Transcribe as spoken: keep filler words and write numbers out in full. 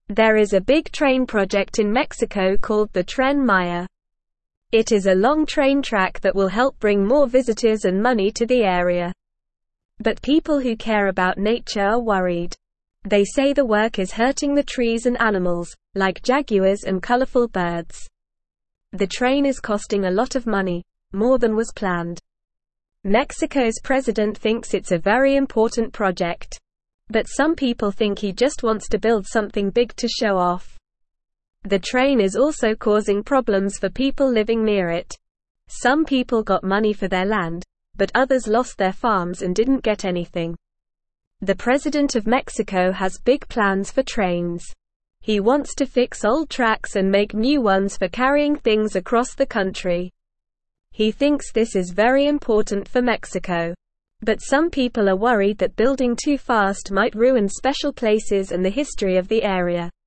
There is a big train project in Mexico called the Tren Maya. It is a long train track that will help bring more visitors and money to the area. But people who care about nature are worried. They say the work is hurting the trees and animals, like jaguars and colorful birds. The train is costing a lot of money, more than was planned. Mexico's president thinks it's a very important project. But some people think he just wants to build something big to show off. The train is also causing problems for people living near it. Some people got money for their land, but others lost their farms and didn't get anything. The president of Mexico has big plans for trains. He wants to fix old tracks and make new ones for carrying things across the country. He thinks this is very important for Mexico. But some people are worried that building too fast might ruin special places and the history of the area.